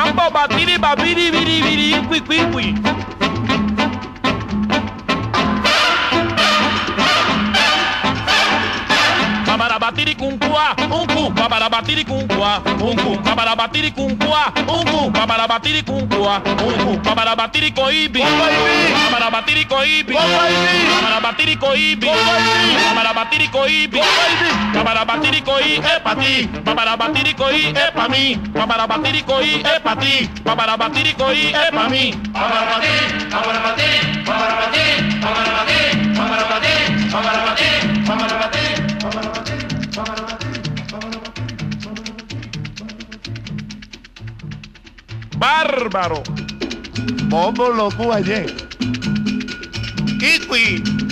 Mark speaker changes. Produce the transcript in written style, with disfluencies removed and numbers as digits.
Speaker 1: Bambo batiri babiri biri biri qui qui qui. Babara batiri kunkua, unku, babara batiri kunkua, unku, babara batiri kunkua, unku, babara batiri kunkua, unku, babara batiri koibi, babara batiri koibi, babara batiri koibi, babara batiri koibi, babara batiri koi epati, babara batiri koi epami, babara batiri koi epati, babara batiri koi epami, babara batiri, babara batiri, babara batiri, babara batiri, babara batiri, babara batiri, babara batiri. Bárbaro.
Speaker 2: Bombo loco ayer.
Speaker 1: Kiwi.